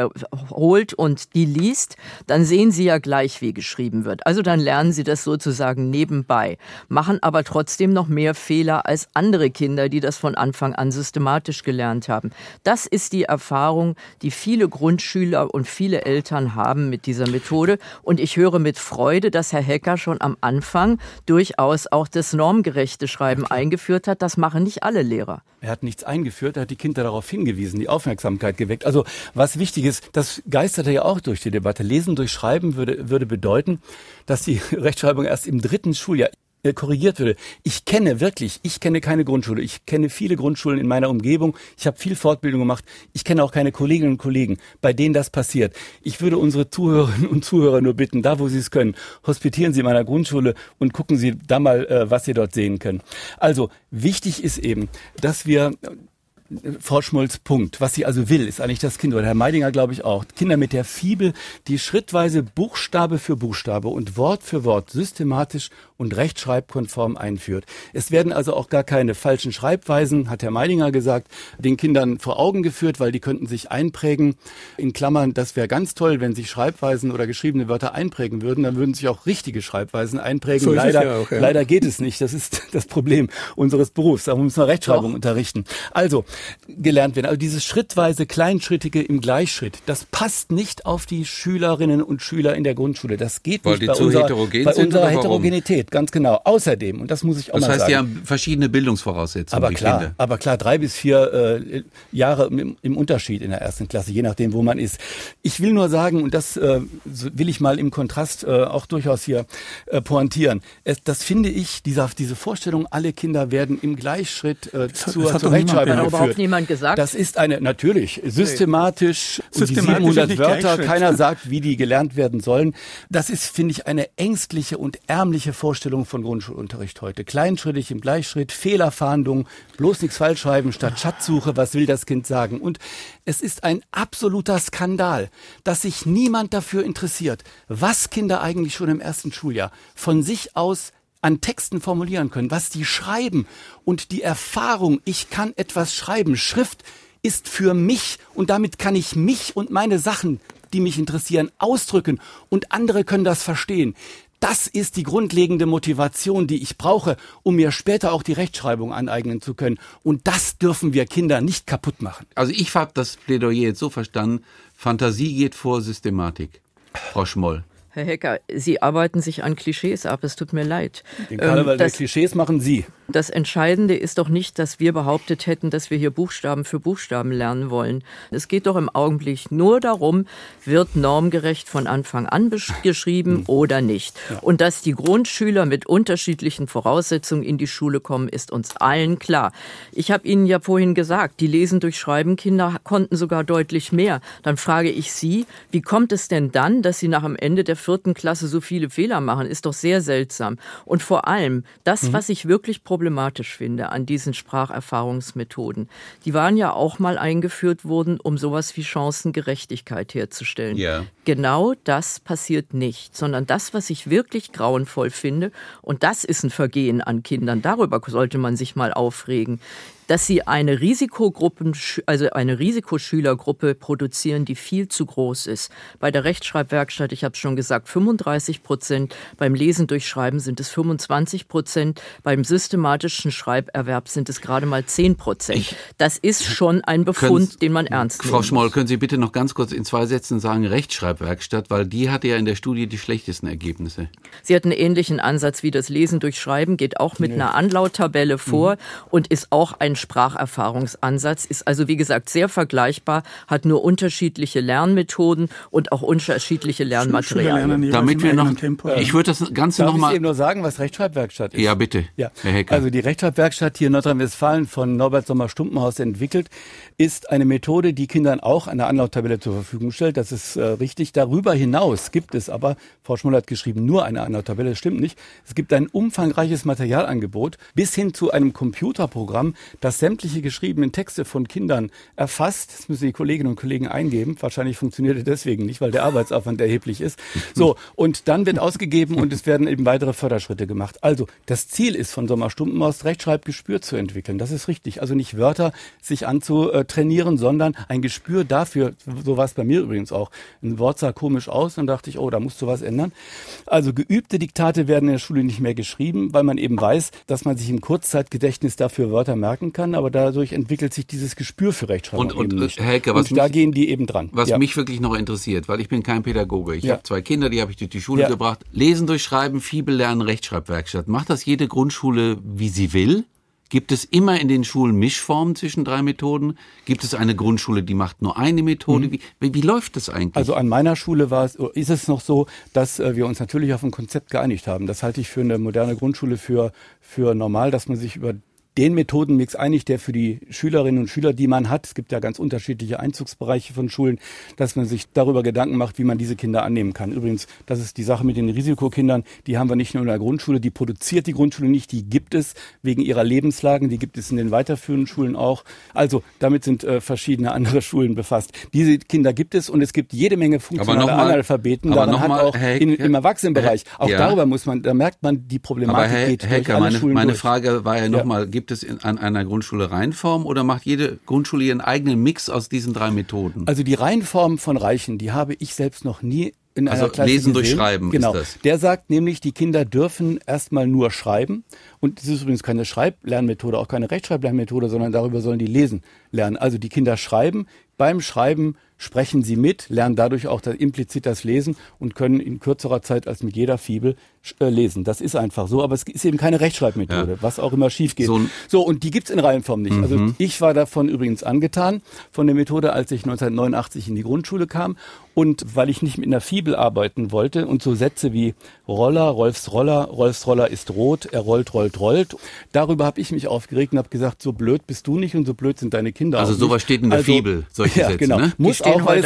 C: holt und die liest, dann sehen Sie ja gleich, wie geschrieben wird. Also dann lernen Sie das sozusagen nebenbei, machen aber trotzdem noch mehr Fehler als andere Kinder, die das von Anfang an systematisch gelernt haben. Das ist die Erfahrung, die viele Grundschüler und viele Eltern haben mit dieser Methode. Und ich höre mit Freude, dass Herr Hecker schon am Anfang durchaus auch das normgerechte Schreiben eingeführt hat. Das machen nicht alle Lehrer.
D: Er hat nichts eingeführt, er hat die Kinder darauf hingewiesen, die Aufmerksamkeit geweckt. Also was wichtig ist, das geisterte ja auch durch die Debatte. Lesen durch Schreiben würde bedeuten, dass die Rechtschreibung erst im 3. Schuljahr korrigiert würde. Ich kenne keine Grundschule. Ich kenne viele Grundschulen in meiner Umgebung. Ich habe viel Fortbildung gemacht. Ich kenne auch keine Kolleginnen und Kollegen, bei denen das passiert. Ich würde unsere Zuhörerinnen und Zuhörer nur bitten, da wo Sie es können, hospitieren Sie in meiner Grundschule und gucken Sie da mal, was Sie dort sehen können. Also wichtig ist eben, dass wir... Frau Schmolz Punkt. Was sie also will, ist eigentlich das Kind, oder Herr Meidinger glaube ich auch, Kinder mit der Fibel, die schrittweise Buchstabe für Buchstabe und Wort für Wort systematisch und rechtschreibkonform einführt. Es werden also auch gar keine falschen Schreibweisen, hat Herr Meidinger gesagt, den Kindern vor Augen geführt, weil die könnten sich einprägen. In Klammern, das wäre ganz toll, wenn sich Schreibweisen oder geschriebene Wörter einprägen würden, dann würden sich auch richtige Schreibweisen einprägen. So leider geht es nicht. Das ist das Problem unseres Berufs. Da muss man Rechtschreibung unterrichten. Also, gelernt werden. Also dieses schrittweise Kleinschrittige im Gleichschritt, das passt nicht auf die Schülerinnen und Schüler in der Grundschule. Das geht nicht bei unserer Heterogenität, ganz genau. Außerdem, und das muss ich auch mal sagen. Das heißt, die haben
B: verschiedene Bildungsvoraussetzungen, Kinder.
D: Aber klar, 3 bis 4 Jahre im Unterschied in der 1. Klasse, je nachdem, wo man ist. Ich will nur sagen, und das will ich mal im Kontrast auch durchaus hier pointieren, das finde ich, diese Vorstellung, alle Kinder werden im Gleichschritt zur Rechtschreibung geführt.
C: Niemand gesagt?
D: Das ist natürlich systematisch und die 700 Wörter, keiner sagt, wie die gelernt werden sollen. Das ist, finde ich, eine ängstliche und ärmliche Vorstellung von Grundschulunterricht heute. Kleinschrittig im Gleichschritt, Fehlerfahndung, bloß nichts falsch schreiben statt Schatzsuche, was will das Kind sagen? Und es ist ein absoluter Skandal, dass sich niemand dafür interessiert, was Kinder eigentlich schon im 1. Schuljahr von sich aus an Texten formulieren können, was die schreiben und die Erfahrung, ich kann etwas schreiben. Schrift ist für mich und damit kann ich mich und meine Sachen, die mich interessieren, ausdrücken und andere können das verstehen. Das ist die grundlegende Motivation, die ich brauche, um mir später auch die Rechtschreibung aneignen zu können. Und das dürfen wir Kinder nicht kaputt machen.
B: Also ich habe das Plädoyer jetzt so verstanden, Fantasie geht vor Systematik. Frau Schmoll.
C: Herr Hecker, Sie arbeiten sich an Klischees ab, es tut mir leid.
D: Den Karneval der Klischees machen Sie.
C: Das Entscheidende ist doch nicht, dass wir behauptet hätten, dass wir hier Buchstaben für Buchstaben lernen wollen. Es geht doch im Augenblick nur darum, wird normgerecht von Anfang an geschrieben oder nicht. Ja. Und dass die Grundschüler mit unterschiedlichen Voraussetzungen in die Schule kommen, ist uns allen klar. Ich habe Ihnen ja vorhin gesagt, die Lesen durch Schreiben Kinder konnten sogar deutlich mehr. Dann frage ich Sie, wie kommt es denn dann, dass Sie nach dem Ende der 4. Klasse so viele Fehler machen? Ist doch sehr seltsam. Und vor allem, das, was ich wirklich problematisch finde an diesen Spracherfahrungsmethoden, die waren ja auch mal eingeführt worden, um sowas wie Chancengerechtigkeit herzustellen. Yeah. Genau das passiert nicht, sondern das, was ich wirklich grauenvoll finde, und das ist ein Vergehen an Kindern, darüber sollte man sich mal aufregen, dass sie eine Risikoschülergruppe produzieren, die viel zu groß ist. Bei der Rechtschreibwerkstatt, ich habe es schon gesagt, 35%, beim Lesen durch Schreiben sind es 25%, beim systematischen Schreiberwerb sind es gerade mal 10%. Das ist schon ein Befund, den man ernst nehmen muss.
B: Frau Schmoll, können Sie bitte noch ganz kurz in 2 Sätzen sagen, Rechtschreibwerkstatt, weil die hatte ja in der Studie die schlechtesten Ergebnisse.
C: Sie hat einen ähnlichen Ansatz wie das Lesen durch Schreiben, geht auch mit einer Anlauttabelle vor und ist auch ein Spracherfahrungsansatz, ist also wie gesagt sehr vergleichbar, hat nur unterschiedliche Lernmethoden und auch unterschiedliche Lernmaterialien.
B: Damit wir noch, ich würde das Ganze nochmal...
D: Darf ich eben nur sagen, was Rechtschreibwerkstatt ist?
B: Ja, bitte,
D: ja.
B: Herr Hecker.
D: Also die Rechtschreibwerkstatt hier in Nordrhein-Westfalen von Norbert Sommer-Stumpenhaus entwickelt, ist eine Methode, die Kindern auch eine Anlauttabelle zur Verfügung stellt. Das ist richtig. Darüber hinaus gibt es aber, Frau Schmoll hat geschrieben, nur eine Anlauttabelle, das stimmt nicht. Es gibt ein umfangreiches Materialangebot bis hin zu einem Computerprogramm, das sämtliche geschriebenen Texte von Kindern erfasst. Das müssen die Kolleginnen und Kollegen eingeben. Wahrscheinlich funktioniert es deswegen nicht, weil der Arbeitsaufwand erheblich ist. So, und dann wird ausgegeben und es werden eben weitere Förderschritte gemacht. Also, das Ziel ist von Sommer-Stumpenhaus, Rechtschreibgespür zu entwickeln. Das ist richtig. Also nicht Wörter sich anzutrainieren, sondern ein Gespür dafür, so war es bei mir übrigens auch. Ein Wort sah komisch aus und dachte ich, oh, da musst du was ändern. Also geübte Diktate werden in der Schule nicht mehr geschrieben, weil man eben weiß, dass man sich im Kurzzeitgedächtnis dafür Wörter merken kann, aber dadurch entwickelt sich dieses Gespür für Rechtschreibung
B: und
D: eben nicht.
B: Herr Hecker,
D: und da gehen die eben dran.
B: Was mich wirklich noch interessiert, weil ich bin kein Pädagoge. Ich habe 2 Kinder, die habe ich durch die Schule gebracht. Lesen, durchschreiben, Fibel lernen, Rechtschreibwerkstatt. Macht das jede Grundschule, wie sie will? Gibt es immer in den Schulen Mischformen zwischen 3 Methoden? Gibt es eine Grundschule, die macht nur eine Methode? Wie läuft das eigentlich? Also
D: an meiner Schule ist es noch so, dass wir uns natürlich auf ein Konzept geeinigt haben. Das halte ich für eine moderne Grundschule für normal, dass man sich über den Methodenmix einigt, der für die Schülerinnen und Schüler, die man hat, es gibt ja ganz unterschiedliche Einzugsbereiche von Schulen, dass man sich darüber Gedanken macht, wie man diese Kinder annehmen kann. Übrigens, das ist die Sache mit den Risikokindern, die haben wir nicht nur in der Grundschule, die produziert die Grundschule nicht, die gibt es wegen ihrer Lebenslagen, die gibt es in den weiterführenden Schulen auch. Also damit sind verschiedene andere Schulen befasst. Diese Kinder gibt es und es gibt jede Menge funktionale Analphabeten, daran hat auch im Erwachsenenbereich. Auch darüber da merkt man, die Problematik geht durch alle Schulen durch.
B: Meine Frage war ja nochmal, gibt es an einer Grundschule Reihenform oder macht jede Grundschule ihren eigenen Mix aus diesen 3 Methoden?
D: Also die Reihenform von Reichen, die habe ich selbst noch nie in einer Klasse
B: Lesen
D: gesehen.
B: durch Schreiben
D: genau.
B: ist das.
D: Der sagt nämlich, die Kinder dürfen erstmal nur schreiben. Und es ist übrigens keine Schreiblernmethode, auch keine Rechtschreiblernmethode, sondern darüber sollen die lesen lernen. Also die Kinder schreiben, beim Schreiben sprechen sie mit, lernen dadurch auch implizit das Lesen und können in kürzerer Zeit als mit jeder Fibel lesen. Das ist einfach so, aber es ist eben keine Rechtschreibmethode, was auch immer schief geht. So, und die gibt's in Reihenform nicht. Also ich war davon übrigens angetan, von der Methode, als ich 1989 in die Grundschule kam. Und weil ich nicht mit einer Fibel arbeiten wollte und so Sätze wie Rolfs Roller ist rot, er rollt, darüber habe ich mich aufgeregt und habe gesagt, so blöd bist du nicht und so blöd sind deine Kinder
B: also
D: auch
B: sowas steht in der Fibel, solche Sätze,
D: genau.
B: Ne?
D: Muss auch, weil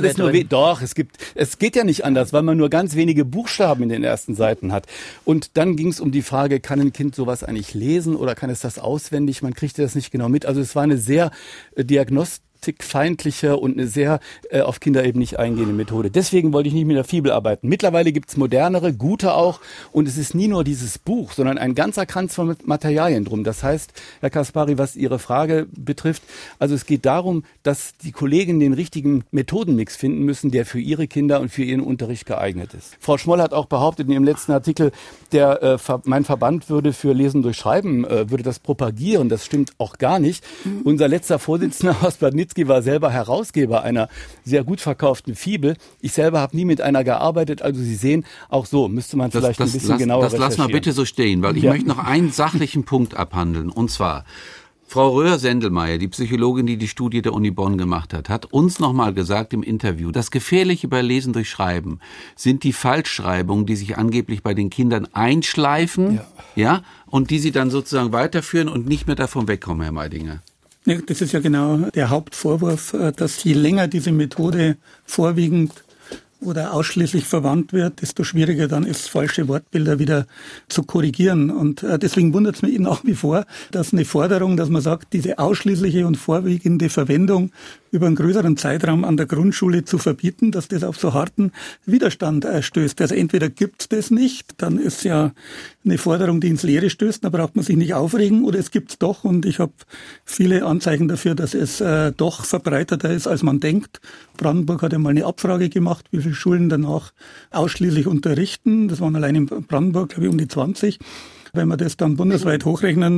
D: es geht ja nicht anders, weil man nur ganz wenige Buchstaben in den ersten Seiten hat. Und dann ging es um die Frage, kann ein Kind sowas eigentlich lesen oder kann es das auswendig? Man kriegte das nicht genau mit. Also es war eine sehr diagnostikfeindliche und eine sehr auf Kinder eben nicht eingehende Methode. Deswegen wollte ich nicht mit der Fibel arbeiten. Mittlerweile gibt's modernere, gute auch. Und es ist nie nur dieses Buch, sondern ein ganzer Kranz von Materialien drum. Das heißt, Herr Kaspari, was Ihre Frage betrifft, also es geht darum, dass die Kollegen den richtigen Methodenmix finden müssen, der für ihre Kinder und für ihren Unterricht geeignet ist. Frau Schmoll hat auch behauptet in ihrem letzten Artikel, mein Verband würde für Lesen durch Schreiben, würde das propagieren. Das stimmt auch gar nicht. Unser letzter Vorsitzender, Horst Badnitzky, war selber Herausgeber einer sehr gut verkauften Fibel. Ich selber habe nie mit einer gearbeitet. Also Sie sehen, auch so müsste man vielleicht ein bisschen genauer recherchieren.
B: Das lassen wir bitte so stehen, weil ich möchte noch einen sachlichen Punkt abhandeln. Und zwar, Frau Röhr-Sendelmeier, die Psychologin, die die Studie der Uni Bonn gemacht hat uns nochmal gesagt im Interview, das Gefährliche bei Lesen durch Schreiben sind die Falschschreibungen, die sich angeblich bei den Kindern einschleifen, und die sie dann sozusagen weiterführen und nicht mehr davon wegkommen, Herr Meidinger.
E: Ja, das ist ja genau der Hauptvorwurf, dass je länger diese Methode vorwiegend oder ausschließlich verwandt wird, desto schwieriger dann ist, falsche Wortbilder wieder zu korrigieren. Und deswegen wundert es mich nach wie vor, dass eine Forderung, dass man sagt, diese ausschließliche und vorwiegende Verwendung über einen größeren Zeitraum an der Grundschule zu verbieten, dass das auf so harten Widerstand stößt. Also entweder gibt's das nicht, dann ist ja eine Forderung, die ins Leere stößt, da braucht man sich nicht aufregen, oder es gibt's doch, und ich habe viele Anzeichen dafür, dass es doch verbreiteter ist, als man denkt. Brandenburg hat ja mal eine Abfrage gemacht, wie viele Schulen danach ausschließlich unterrichten. Das waren allein in Brandenburg, glaube ich, um die 20. Wenn wir das dann bundesweit hochrechnen,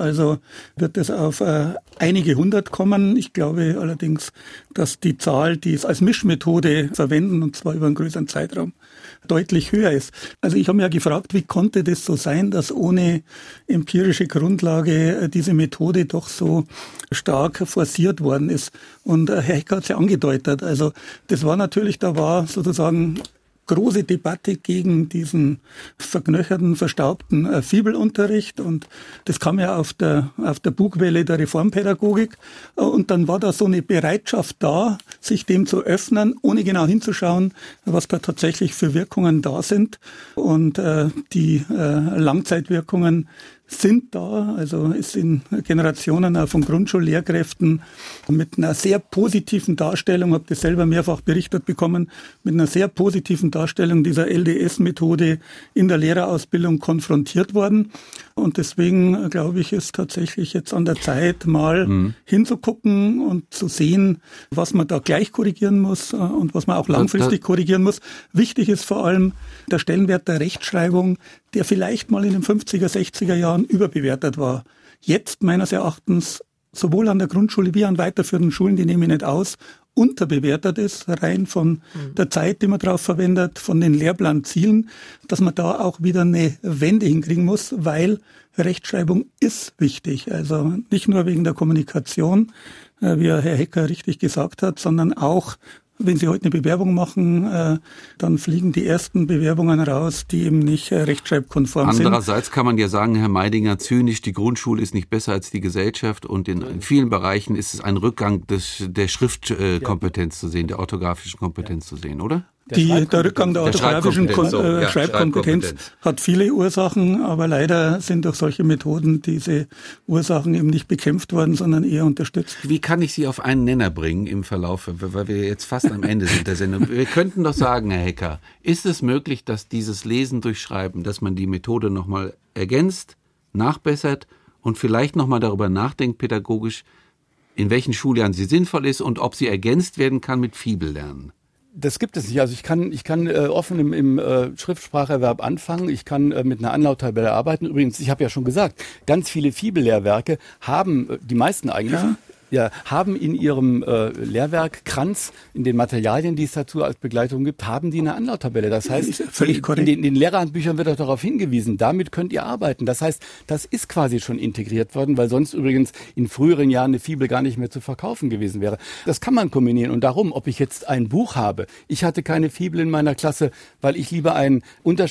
E: wird es auf einige hundert kommen. Ich glaube allerdings, dass die Zahl, die es als Mischmethode verwenden, und zwar über einen größeren Zeitraum, deutlich höher ist. Also ich habe mich ja gefragt, wie konnte das so sein, dass ohne empirische Grundlage diese Methode doch so stark forciert worden ist. Und Herr Hecker hat es ja angedeutet. Also das war natürlich, da war sozusagen große Debatte gegen diesen verknöcherten, verstaubten Fibelunterricht, und das kam ja auf der Bugwelle der Reformpädagogik, und dann war da so eine Bereitschaft da, sich dem zu öffnen, ohne genau hinzuschauen, was da tatsächlich für Wirkungen da sind, und die Langzeitwirkungen sind da, also es sind Generationen auch von Grundschullehrkräften mit einer sehr positiven Darstellung, habe das selber mehrfach berichtet bekommen, mit einer sehr positiven Darstellung dieser LDS-Methode in der Lehrerausbildung konfrontiert worden. Und deswegen, glaube ich, ist tatsächlich jetzt an der Zeit, mal hinzugucken und zu sehen, was man da gleich korrigieren muss und was man auch langfristig korrigieren muss. Wichtig ist vor allem der Stellenwert der Rechtschreibung, der vielleicht mal in den 50er, 60er Jahren überbewertet war. Jetzt meines Erachtens sowohl an der Grundschule wie an weiterführenden Schulen, die nehme ich nicht aus, unterbewertet ist, rein von der Zeit, die man drauf verwendet, von den Lehrplanzielen, dass man da auch wieder eine Wende hinkriegen muss, weil Rechtschreibung ist wichtig. Also nicht nur wegen der Kommunikation, wie Herr Hecker richtig gesagt hat, sondern auch, wenn Sie heute eine Bewerbung machen, dann fliegen die ersten Bewerbungen raus, die eben nicht rechtschreibkonform sind.
B: Andererseits kann man ja sagen, Herr Meidinger, zynisch, die Grundschule ist nicht besser als die Gesellschaft, und in vielen Bereichen ist es ein Rückgang der Schriftkompetenz zu sehen, der orthografischen Kompetenz zu sehen, oder?
E: Der Rückgang der orthografischen Schreibkompetenz hat viele Ursachen, aber leider sind durch solche Methoden diese Ursachen eben nicht bekämpft worden, sondern eher unterstützt.
B: Wie kann ich Sie auf einen Nenner bringen im Verlauf, weil wir jetzt fast am Ende sind der Sendung? Wir könnten doch sagen, Herr Hecker, ist es möglich, dass dieses Lesen durch Schreiben, dass man die Methode nochmal ergänzt, nachbessert und vielleicht nochmal darüber nachdenkt, pädagogisch, in welchen Schuljahren sie sinnvoll ist und ob sie ergänzt werden kann mit Fibellernen?
D: Das gibt es nicht. Also ich kann offen im Schriftspracherwerb anfangen. Ich kann mit einer Anlauttabelle arbeiten. Übrigens, ich habe ja schon gesagt, ganz viele Fibellehrwerke haben, die meisten eigentlich, haben in ihrem Lehrwerkkranz, in den Materialien, die es dazu als Begleitung gibt, haben die eine Anlauttabelle. Das heißt, in den Lehrerhandbüchern wird auch darauf hingewiesen, damit könnt ihr arbeiten. Das heißt, das ist quasi schon integriert worden, weil sonst übrigens in früheren Jahren eine Fibel gar nicht mehr zu verkaufen gewesen wäre. Das kann man kombinieren. Und darum, ob ich jetzt ein Buch habe, ich hatte keine Fibel in meiner Klasse, weil ich lieber ein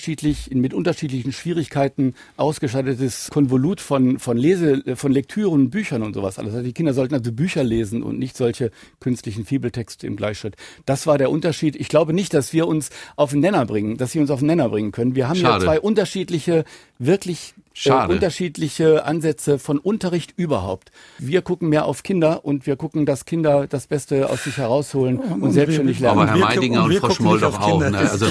D: mit unterschiedlichen Schwierigkeiten ausgestattetes Konvolut von Lektüren, Büchern und sowas alles. Also die Kinder sollten also Bücher lesen und nicht solche künstlichen Fibeltexte im Gleichschritt. Das war der Unterschied. Ich glaube nicht, dass wir uns auf den Nenner bringen, können. Wir haben ja zwei unterschiedliche, wirklich unterschiedliche Ansätze von Unterricht überhaupt. Wir gucken mehr auf Kinder und wir gucken, dass Kinder das Beste aus sich herausholen und selbstständig lernen.
B: Aber Herr Meidinger und Frau Schmoll doch auch. Das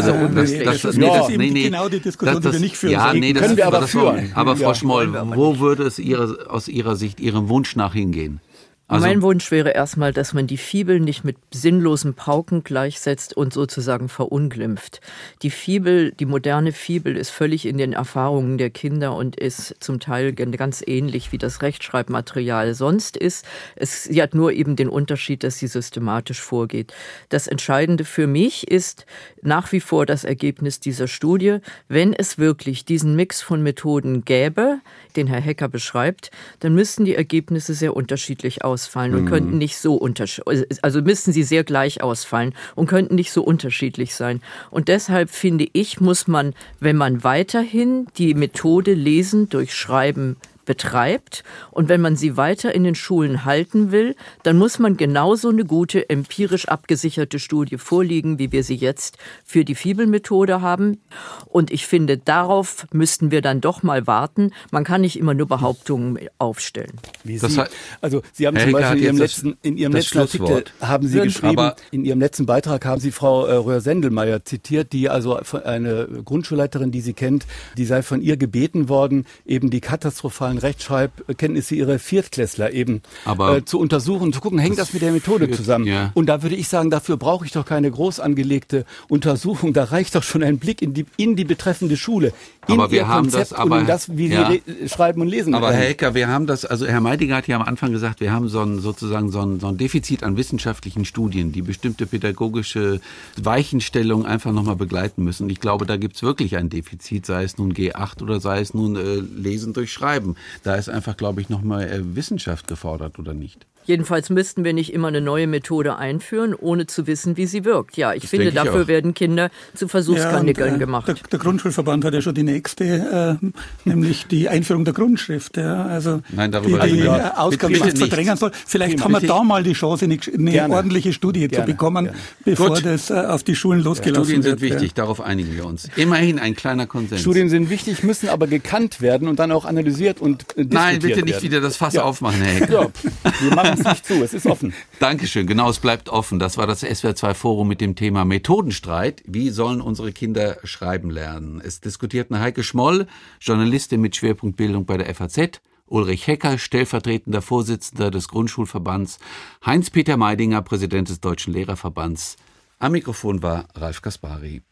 B: ist genau die Diskussion, die wir nicht führen. Ja, nee, das können wir aber führen. Aber Frau Schmoll, wo würde es aus Ihrer Sicht, Ihrem Wunsch nach hingehen?
C: Also mein Wunsch wäre erstmal, dass man die Fibel nicht mit sinnlosen Pauken gleichsetzt und sozusagen verunglimpft. Die moderne Fibel ist völlig in den Erfahrungen der Kinder und ist zum Teil ganz ähnlich wie das Rechtschreibmaterial sonst ist. Sie hat nur eben den Unterschied, dass sie systematisch vorgeht. Das Entscheidende für mich ist nach wie vor das Ergebnis dieser Studie. Wenn es wirklich diesen Mix von Methoden gäbe, den Herr Hecker beschreibt, dann müssten die Ergebnisse sehr unterschiedlich ausfallen und könnten nicht so also müssten sie sehr gleich ausfallen und könnten nicht so unterschiedlich sein. Und deshalb finde ich, muss man, wenn man weiterhin die Methode Lesen durch Schreiben betreibt und wenn man sie weiter in den Schulen halten will, dann muss man genauso eine gute, empirisch abgesicherte Studie vorlegen, wie wir sie jetzt für die Fibelmethode haben. Und ich finde, darauf müssten wir dann doch mal warten. Man kann nicht immer nur Behauptungen aufstellen.
D: Sie haben zum Beispiel in Ihrem letzten Artikel haben Sie geschrieben, in Ihrem letzten Beitrag haben Sie Frau Röhr-Sendelmeier zitiert, die also eine Grundschulleiterin, die sie kennt, die sei von ihr gebeten worden, eben die katastrophalen minimalen Rechtschreibkenntnisse ihrer Viertklässler eben zu untersuchen, zu gucken, hängt das mit der Methode zusammen. Ja. Und da würde ich sagen, dafür brauche ich doch keine groß angelegte Untersuchung. Da reicht doch schon ein Blick in die betreffende Schule.
B: Aber wir haben das,
D: in das, wie sie schreiben und lesen.
B: Aber Herr Hecker, wir haben das, also Herr Meidinger hat ja am Anfang gesagt, wir haben so ein Defizit an wissenschaftlichen Studien, die bestimmte pädagogische Weichenstellungen einfach nochmal begleiten müssen. Ich glaube, da gibt's wirklich ein Defizit, sei es nun G8 oder sei es nun Lesen durch Schreiben. Da ist einfach, glaube ich, nochmal Wissenschaft gefordert, oder nicht?
C: Jedenfalls müssten wir nicht immer eine neue Methode einführen, ohne zu wissen, wie sie wirkt. Ja, ich finde, dafür werden Kinder zu Versuchskaningeln gemacht.
E: Der Grundschulverband hat ja schon die nächste, nämlich die Einführung der Grundschrift. Ja, also
B: nein, darüber
E: die Ausgabe nicht verdrängen soll. Vielleicht haben wir da mal die Chance, eine ordentliche Studie zu bekommen, bevor das auf die Schulen losgelassen wird.
B: Studien sind wichtig, darauf einigen wir uns. Immerhin ein kleiner Konsens.
D: Studien sind wichtig, müssen aber gekannt werden und dann auch analysiert und diskutiert werden.
B: Nein, bitte nicht wieder das Fass aufmachen, Herr Hecker.
D: Ja, wir machen es nicht zu, es ist offen.
B: Dankeschön, genau, es bleibt offen. Das war das SWR2-Forum mit dem Thema Methodenstreit. Wie sollen unsere Kinder schreiben lernen? Es diskutierten Heike Schmoll, Journalistin mit Schwerpunkt Bildung bei der FAZ, Ulrich Hecker, stellvertretender Vorsitzender des Grundschulverbands, Heinz-Peter Meidinger, Präsident des Deutschen Lehrerverbands. Am Mikrofon war Ralf Kaspari.